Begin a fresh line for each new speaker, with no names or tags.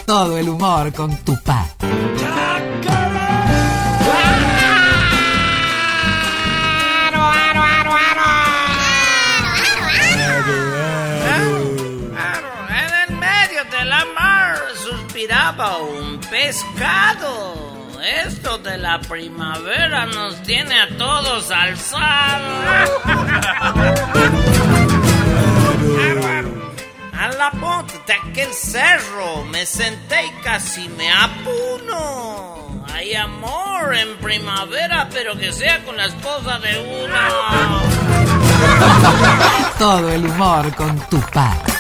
Todo el humor con Tupac.
En el medio de la mar suspiraba un pescado. Esto de la primavera nos tiene a todos alzados. A la punta de aquel cerro me senté y casi me apuno. Hay amor en primavera, pero que sea con la esposa de uno.
Todo el humor con Tupac.